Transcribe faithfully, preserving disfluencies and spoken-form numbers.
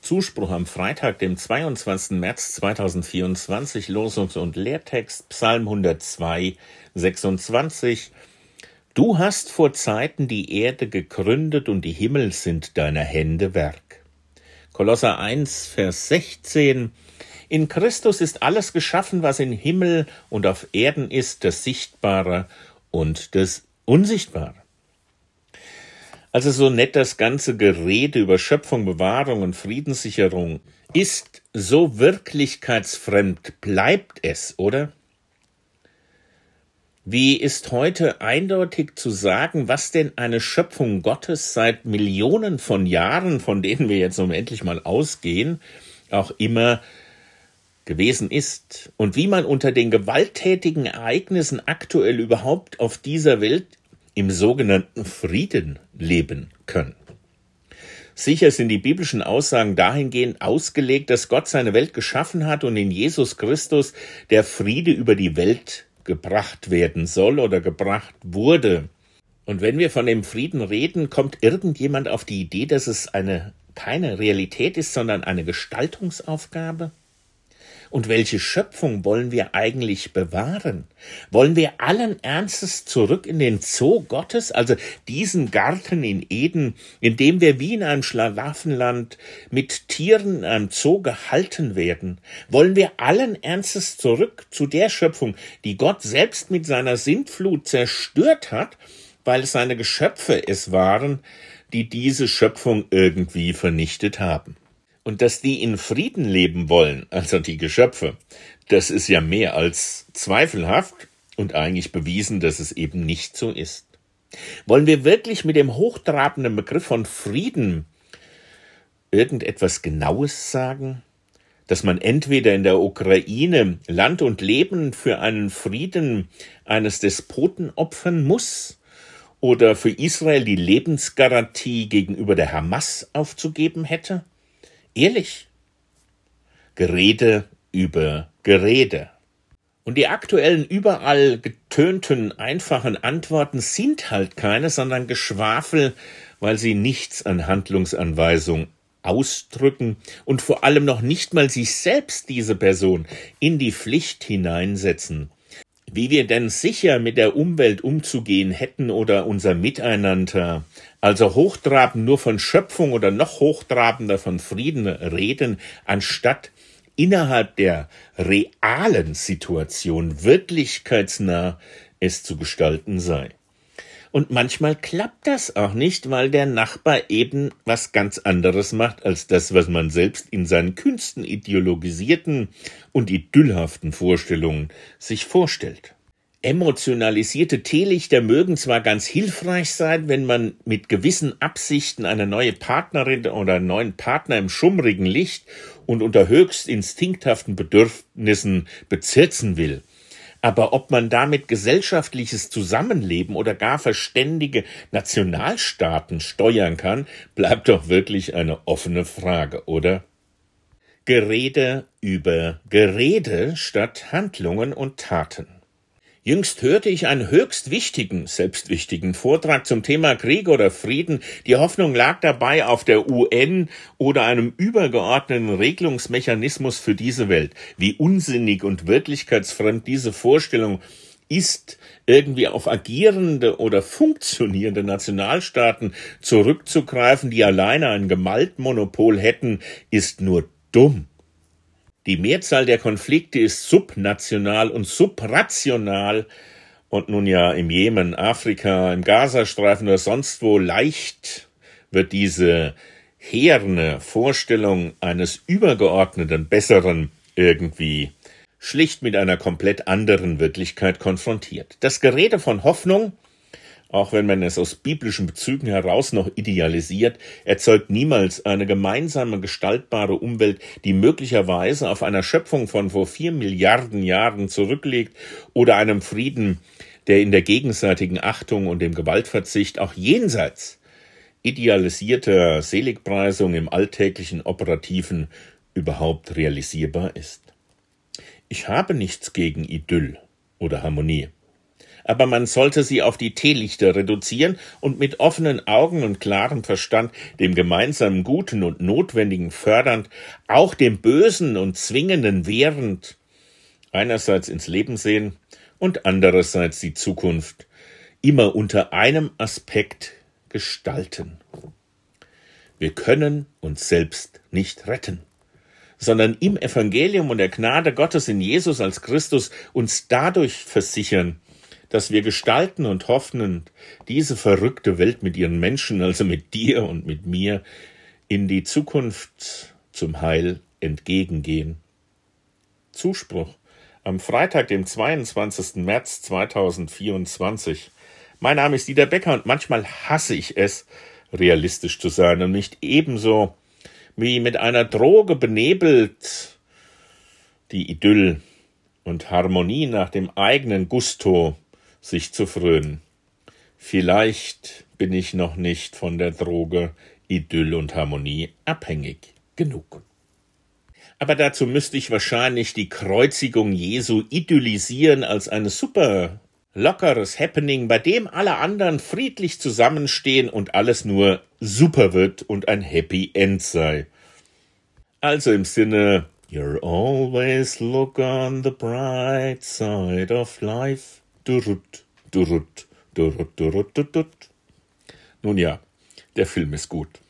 Zuspruch am Freitag, dem zweiundzwanzigsten März zweitausendvierundzwanzig, Losungs- und Lehrtext, Psalm hundertzwei, sechsundzwanzig. Du hast vor Zeiten die Erde gegründet und die Himmel sind deiner Hände Werk. Kolosser eins, Vers sechzehn. In Christus ist alles geschaffen, was im Himmel und auf Erden ist, das Sichtbare und das Unsichtbare. Also so nett das ganze Gerede über Schöpfung, Bewahrung und Friedenssicherung ist, so wirklichkeitsfremd bleibt es, oder? Wie ist heute eindeutig zu sagen, was denn eine Schöpfung Gottes seit Millionen von Jahren, von denen wir jetzt nun endlich mal ausgehen, auch immer gewesen ist und wie man unter den gewalttätigen Ereignissen aktuell überhaupt auf dieser Welt im sogenannten Frieden leben können. Sicher sind die biblischen Aussagen dahingehend ausgelegt, dass Gott seine Welt geschaffen hat und in Jesus Christus der Friede über die Welt gebracht werden soll oder gebracht wurde. Und wenn wir von dem Frieden reden, kommt irgendjemand auf die Idee, dass es eine keine Realität ist, sondern eine Gestaltungsaufgabe? Und welche Schöpfung wollen wir eigentlich bewahren? Wollen wir allen Ernstes zurück in den Zoo Gottes, also diesen Garten in Eden, in dem wir wie in einem Schlaraffenland mit Tieren in einem Zoo gehalten werden? Wollen wir allen Ernstes zurück zu der Schöpfung, die Gott selbst mit seiner Sintflut zerstört hat, weil es seine Geschöpfe es waren, die diese Schöpfung irgendwie vernichtet haben? Und dass die in Frieden leben wollen, also die Geschöpfe, das ist ja mehr als zweifelhaft und eigentlich bewiesen, dass es eben nicht so ist. Wollen wir wirklich mit dem hochtrabenden Begriff von Frieden irgendetwas Genaues sagen? Dass man entweder in der Ukraine Land und Leben für einen Frieden eines Despoten opfern muss oder für Israel die Lebensgarantie gegenüber der Hamas aufzugeben hätte? Ehrlich? Gerede über Gerede. Und die aktuellen überall getönten, einfachen Antworten sind halt keine, sondern Geschwafel, weil sie nichts an Handlungsanweisung ausdrücken und vor allem noch nicht mal sich selbst, diese Person, in die Pflicht hineinsetzen. Wie wir denn sicher mit der Umwelt umzugehen hätten oder unser Miteinander, also hochtrabend nur von Schöpfung oder noch hochtrabender von Frieden reden, anstatt innerhalb der realen Situation wirklichkeitsnah es zu gestalten sei. Und manchmal klappt das auch nicht, weil der Nachbar eben was ganz anderes macht als das, was man selbst in seinen kühnsten ideologisierten und idyllhaften Vorstellungen sich vorstellt. Emotionalisierte Teelichter mögen zwar ganz hilfreich sein, wenn man mit gewissen Absichten eine neue Partnerin oder einen neuen Partner im schummrigen Licht und unter höchst instinkthaften Bedürfnissen bezirzen will. Aber ob man damit gesellschaftliches Zusammenleben oder gar verständige Nationalstaaten steuern kann, bleibt doch wirklich eine offene Frage, oder? Gerede über Gerede statt Handlungen und Taten. Jüngst hörte ich einen höchst wichtigen, selbst wichtigen Vortrag zum Thema Krieg oder Frieden. Die Hoffnung lag dabei auf der U N oder einem übergeordneten Regelungsmechanismus für diese Welt. Wie unsinnig und wirklichkeitsfremd diese Vorstellung ist, irgendwie auf agierende oder funktionierende Nationalstaaten zurückzugreifen, die alleine ein Gewaltmonopol hätten, ist nur dumm. Die Mehrzahl der Konflikte ist subnational und subrational und nun ja im Jemen, Afrika, im Gazastreifen oder sonst wo leicht wird diese herne Vorstellung eines übergeordneten, besseren irgendwie schlicht mit einer komplett anderen Wirklichkeit konfrontiert. Das Gerede von Hoffnung, auch wenn man es aus biblischen Bezügen heraus noch idealisiert, erzeugt niemals eine gemeinsame gestaltbare Umwelt, die möglicherweise auf einer Schöpfung von vor vier Milliarden Jahren zurückliegt oder einem Frieden, der in der gegenseitigen Achtung und dem Gewaltverzicht auch jenseits idealisierter Seligpreisung im alltäglichen Operativen überhaupt realisierbar ist. Ich habe nichts gegen Idyll oder Harmonie. aber man sollte sie auf die Teelichter reduzieren und mit offenen Augen und klarem Verstand dem gemeinsamen Guten und Notwendigen fördernd, auch dem Bösen und Zwingenden wehrend, einerseits ins Leben sehen und andererseits die Zukunft immer unter einem Aspekt gestalten. Wir können uns selbst nicht retten, sondern im Evangelium und der Gnade Gottes in Jesus als Christus uns dadurch versichern, dass wir gestalten und hoffen, diese verrückte Welt mit ihren Menschen, also mit dir und mit mir, in die Zukunft zum Heil entgegengehen. Zuspruch am Freitag, dem zweiundzwanzigsten März zweitausendvierundzwanzig. Mein Name ist Dieter Becker und manchmal hasse ich es, realistisch zu sein und nicht ebenso wie mit einer Droge benebelt die Idyll und Harmonie nach dem eigenen Gusto sich zu frönen. Vielleicht bin ich noch nicht von der Droge Idyll und Harmonie abhängig genug. Aber dazu müsste ich wahrscheinlich die Kreuzigung Jesu idyllisieren als eine super lockeres Happening, bei dem alle anderen friedlich zusammenstehen und alles nur super wird und ein Happy End sei. Also im Sinne, you'll always look on the bright side of life. Durut, durut, durut, durut, durut. Nun ja, der Film ist gut.